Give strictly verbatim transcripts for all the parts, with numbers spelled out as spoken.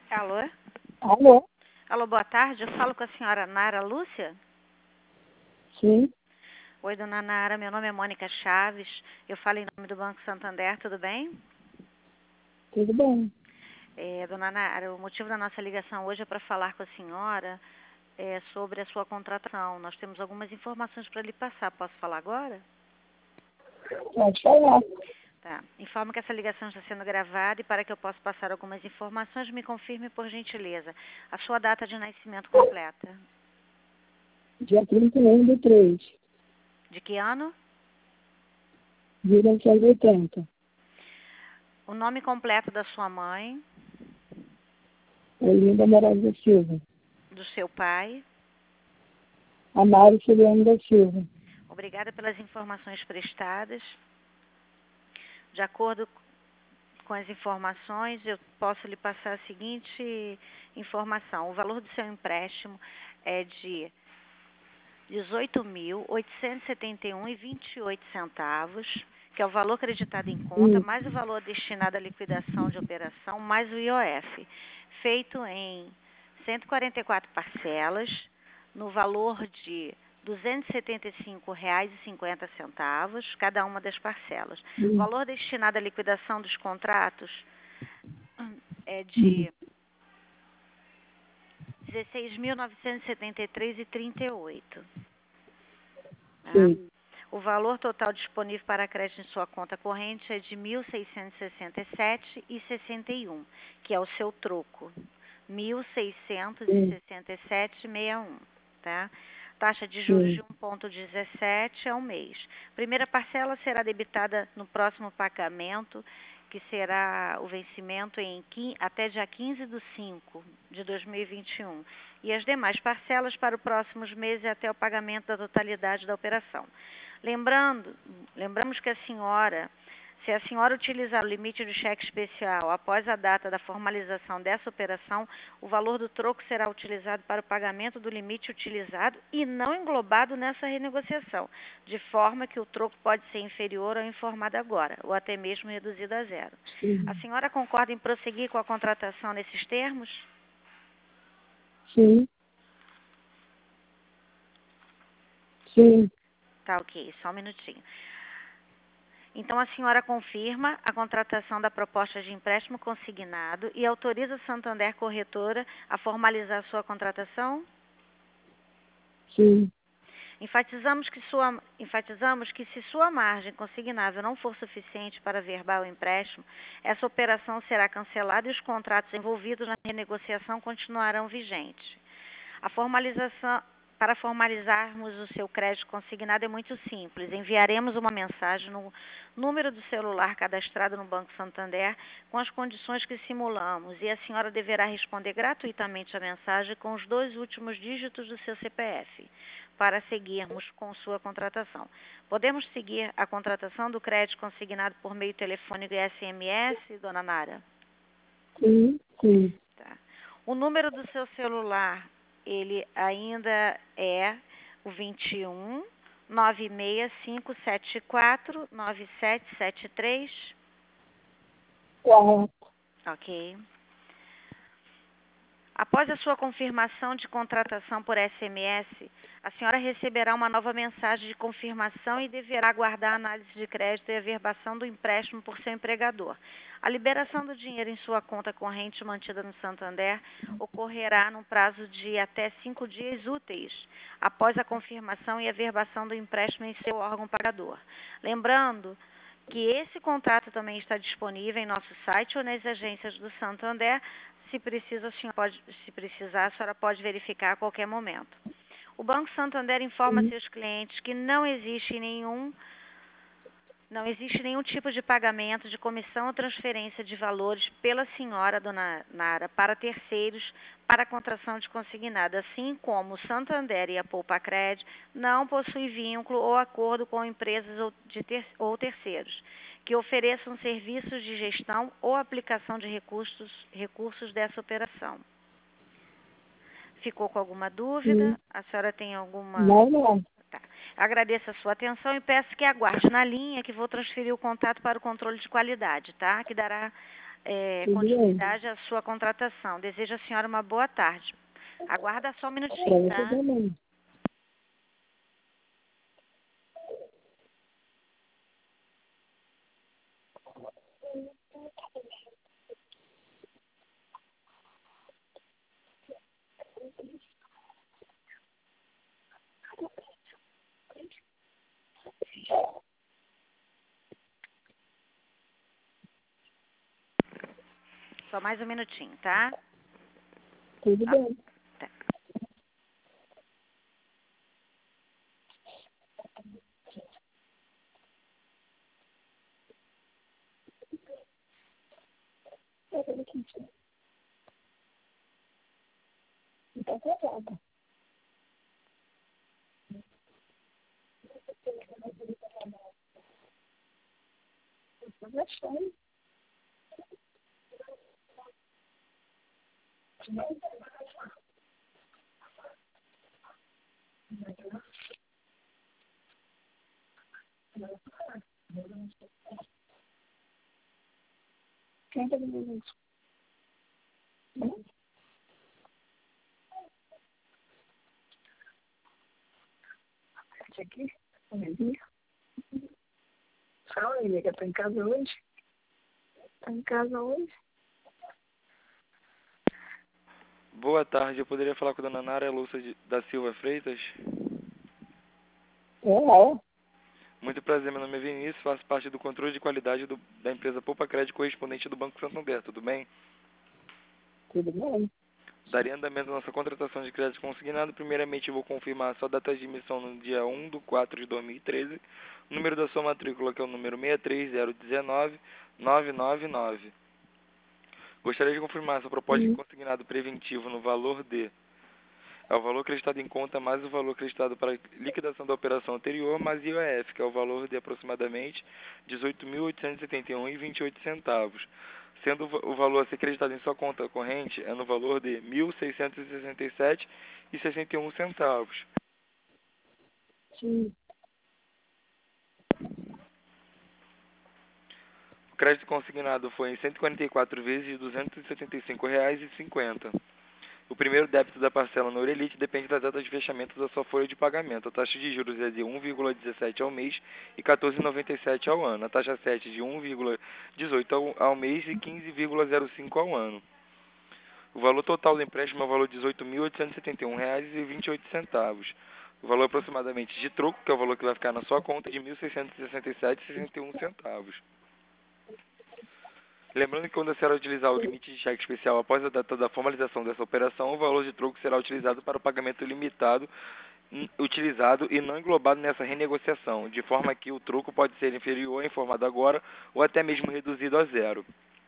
Alô? Alô? Alô, boa tarde. Eu falo com a senhora Nara Lúcia? Sim, Oi, dona Nara. Meu nome é Mônica Chaves. Eu falo em nome do Banco Santander, tudo bem? tudo bem. É, dona Nara, o motivo da nossa ligação hoje é para falar com a senhora é, sobre a sua contratação. Nós temos algumas informações para lhe passar. Posso falar agora? Pode falar. Tá. Informo que essa ligação está sendo gravada e para que eu possa passar algumas informações, me confirme, por gentileza, a sua data de nascimento completa. Dia trinta e um de três, De que ano? de mil novecentos e oitenta. O nome completo da sua mãe, Olinda Moraes da Silva. do seu pai. Amaro Ciliano da Silva. Obrigada pelas informações prestadas. De acordo com as informações, eu posso lhe passar a seguinte informação. O valor do seu empréstimo é de dezoito mil oitocentos e setenta e um reais e vinte e oito centavos, que é o valor acreditado em conta, Isso. mais o valor destinado à liquidação de operação, mais o I O F, feito em cento e quarenta e quatro parcelas, no valor de duzentos e setenta e cinco reais e cinquenta centavos, cada uma das parcelas. O Isso. valor destinado à liquidação dos contratos é Isso. de dezesseis mil novecentos e setenta e três reais e trinta e oito centavos. Tá? Sim. O valor total disponível para crédito em sua conta corrente é de mil seiscentos e sessenta e sete reais e sessenta e um centavos, que é o seu troco. mil seiscentos e sessenta e sete reais e sessenta e um centavos, tá? Taxa de juros Sim. de um vírgula dezessete ao mês. Primeira parcela será debitada no próximo pagamento, que será o vencimento em quinze, até dia quinze de cinco de dois mil e vinte e um. E as demais parcelas para os próximos meses até o pagamento da totalidade da operação. Lembrando, lembramos que a senhora, se a senhora utilizar o limite do cheque especial após a data da formalização dessa operação, o valor do troco será utilizado para o pagamento do limite utilizado e não englobado nessa renegociação, de forma que o troco pode ser inferior ao informado agora, ou até mesmo reduzido a zero. Sim. A senhora concorda em prosseguir com a contratação nesses termos? Sim. Sim. Tá, ok, só um minutinho. Então, a senhora confirma a contratação da proposta de empréstimo consignado e autoriza a Santander Corretora a formalizar sua contratação? Sim. Enfatizamos que, sua, enfatizamos que se sua margem consignável não for suficiente para verbar o empréstimo, essa operação será cancelada e os contratos envolvidos na renegociação continuarão vigentes. A formalização, para formalizarmos o seu crédito consignado é muito simples. Enviaremos uma mensagem no número do celular cadastrado no Banco Santander com as condições que simulamos e a senhora deverá responder gratuitamente a mensagem com os dois últimos dígitos do seu C P F para seguirmos com sua contratação. Podemos seguir a contratação do crédito consignado por meio telefônico e S M S, dona Nara? Sim. Sim. Tá. O número do seu celular, ele ainda é o vinte e um, nove seis cinco sete quatro, nove sete sete três. Correto. Ok. Após a sua confirmação de contratação por S M S, a senhora receberá uma nova mensagem de confirmação e deverá aguardar a análise de crédito e a verbação do empréstimo por seu empregador. A liberação do dinheiro em sua conta corrente mantida no Santander ocorrerá no prazo de até cinco dias úteis após a confirmação e a verbação do empréstimo em seu órgão pagador. Lembrando que esse contrato também está disponível em nosso site ou nas agências do Santander. Se precisa, a senhora pode, se precisar, a senhora pode verificar a qualquer momento. O Banco Santander informa a Sim. seus clientes que não existe nenhum, não existe nenhum tipo de pagamento de comissão ou transferência de valores pela senhora, dona Nara, para terceiros para a contratação de consignado, assim como o Santander e a Poupacred não possuem vínculo ou acordo com empresas ou, de ter, ou terceiros que ofereçam serviços de gestão ou aplicação de recursos, recursos dessa operação. Ficou com alguma dúvida? Sim. A senhora tem alguma... Não, não. Tá. Agradeço a sua atenção e peço que aguarde na linha que vou transferir o contato para o controle de qualidade, tá? Que dará é, Tudo bem. continuidade à sua contratação. Desejo à senhora uma boa tarde. Aguarda só um Para minutinho, você tá? também. Só mais um minutinho, tá? Tudo Tá. bem. Tá. Está casada. Está gostando. Quem está dizendo isso? Hum? Esse aqui? Olivia? Fala, Olivia, que está em casa hoje? Está em casa hoje? Boa tarde, eu poderia falar com a dona Nara Lúcia de- da Silva Freitas? É, é. Muito prazer, meu nome é Vinícius, faço parte do controle de qualidade do- da empresa Poupa Crédito correspondente do Banco Santander, tudo bem? Tudo bem. Daria andamento à nossa contratação de crédito consignado. Primeiramente, eu vou confirmar a sua data de emissão no dia um de quatro de dois mil e treze, o número da sua matrícula, que é o número seis três zero um nove nove nove nove. Gostaria de confirmar sua proposta de Sim. consignado preventivo no valor de... É o valor acreditado em conta mais o valor acreditado para liquidação da operação anterior, mais I O F, que é o valor de aproximadamente dezoito mil oitocentos e setenta e um reais e vinte e oito centavos. Sendo o valor a ser acreditado em sua conta corrente é no valor de mil seiscentos e sessenta e sete reais e sessenta e um centavos. Sim. O crédito consignado foi em cento e quarenta e quatro vezes de duzentos e setenta e cinco reais e cinquenta centavos. O primeiro débito da parcela no Orelite depende da data de fechamento da sua folha de pagamento. A taxa de juros é de um vírgula dezessete ao mês e quatorze vírgula noventa e sete ao ano. A taxa sete de um vírgula dezoito ao, ao mês e quinze vírgula zero cinco ao ano. O valor total do empréstimo é o valor de dezoito mil oitocentos e setenta e um reais e vinte e oito centavos. O valor aproximadamente de troco, que é o valor que vai ficar na sua conta, é de mil seiscentos e sessenta e sete reais e sessenta e um centavos. Lembrando que quando a senhora utilizar o limite de cheque especial após a data da formalização dessa operação, o valor de troco será utilizado para o pagamento limitado, utilizado e não englobado nessa renegociação, de forma que o troco pode ser inferior ao informado agora ou até mesmo reduzido a zero.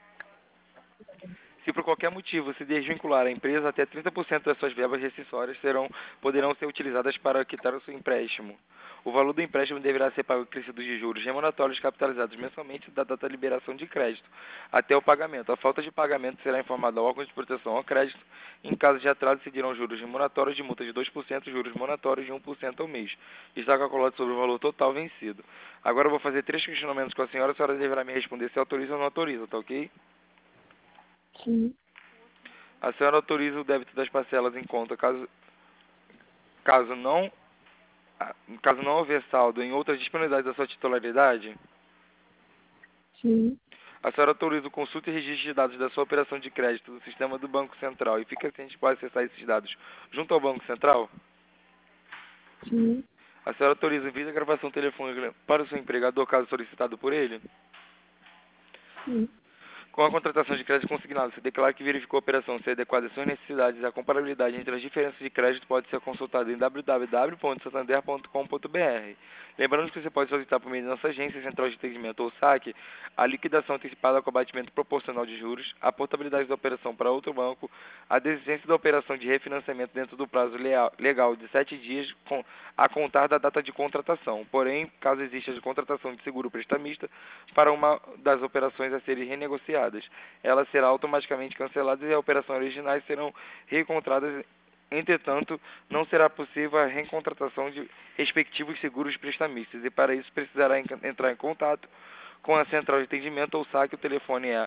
Se por qualquer motivo se desvincular a empresa, até trinta por cento das suas verbas rescisórias serão, poderão ser utilizadas para quitar o seu empréstimo. O valor do empréstimo deverá ser pago acrescido de juros remuneratórios capitalizados mensalmente da data da liberação de crédito, até o pagamento. A falta de pagamento será informada ao órgão de proteção ao crédito. Em caso de atraso, seguirão juros remuneratórios de multa de dois por cento, juros moratórios de um por cento ao mês. Está calculado sobre o valor total vencido. Agora eu vou fazer três questionamentos com a senhora. A senhora deverá me responder se autoriza ou não autoriza, tá ok? Sim. A senhora autoriza o débito das parcelas em conta caso, caso não caso não houver saldo em outras disponibilidades da sua titularidade? Sim. A senhora autoriza o consulta e registro de dados da sua operação de crédito do sistema do Banco Central e fica ciente que pode acessar esses dados junto ao Banco Central? Sim. A senhora autoriza o envio da gravação telefônica para o seu empregador caso solicitado por ele? Sim. Com a contratação de crédito consignado, se declara que verificou a operação ser adequada às suas necessidades e a comparabilidade entre as diferenças de crédito pode ser consultada em w w w ponto santander ponto com ponto b r. Lembrando que você pode solicitar por meio da nossa agência, central de atendimento ou saque, a liquidação antecipada com abatimento proporcional de juros, a portabilidade da operação para outro banco, a desistência da operação de refinanciamento dentro do prazo legal de sete dias a contar da data de contratação. Porém, caso exista de contratação de seguro prestamista para uma das operações a serem renegociadas, ela será automaticamente cancelada e as operações originais serão recontradas. Entretanto, não será possível a recontratação de respectivos seguros prestamistas e para isso precisará entrar em contato com a central de atendimento ou saque. O telefone é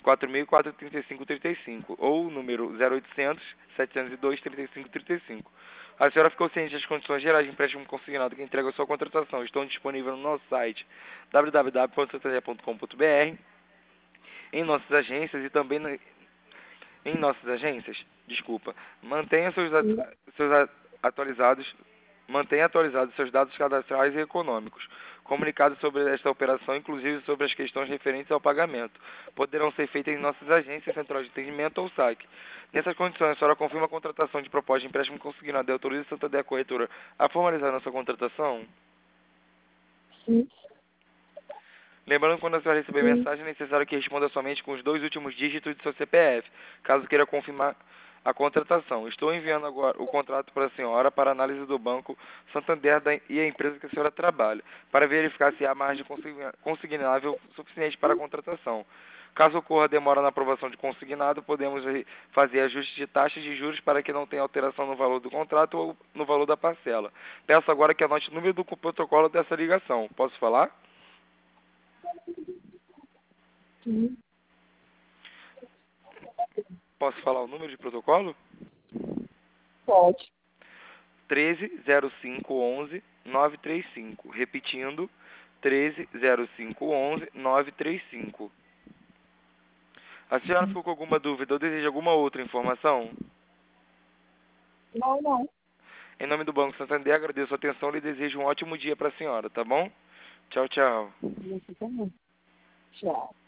quatro mil e quatro, trinta e cinco, trinta e cinco, ou o número zero oitocentos, setecentos e dois, trinta e cinco, trinta e cinco. A senhora ficou ciente das condições gerais de empréstimo consignado que entrega a sua contratação. Estão disponíveis no nosso site w w w ponto santander ponto com ponto b r, em nossas agências e também na, em nossas agências, desculpa. Mantenha seus, Sim. seus atualizados, mantenha atualizados seus dados cadastrais e econômicos. Comunicados sobre esta operação, inclusive sobre as questões referentes ao pagamento, poderão ser feitas em nossas agências, central de atendimento ou saque. Nessas condições, a senhora confirma a contratação de proposta de empréstimo consignado e autoriza a Santander Corretora a formalizar a nossa contratação? Sim. Lembrando que quando a senhora receber Sim. mensagem, é necessário que responda somente com os dois últimos dígitos de seu C P F, caso queira confirmar a contratação. Estou enviando agora o contrato para a senhora para análise do Banco Santander da, e a empresa que a senhora trabalha, para verificar se há margem consigna- consignável suficiente para a contratação. Caso ocorra demora na aprovação de consignado, podemos re- fazer ajustes de taxas de juros para que não tenha alteração no valor do contrato ou no valor da parcela. Peço agora que anote o número do protocolo dessa ligação. Posso falar? Sim. Posso falar o número de protocolo? Pode. treze, zero cinco, onze, nove três cinco. Repetindo, treze, zero cinco, onze, nove três cinco. A senhora ficou com alguma dúvida ou deseja alguma outra informação? Não, não. Em nome do Banco Santander, agradeço a atenção e desejo um ótimo dia para a senhora, tá bom? Tchau, tchau. Você também. Tchau.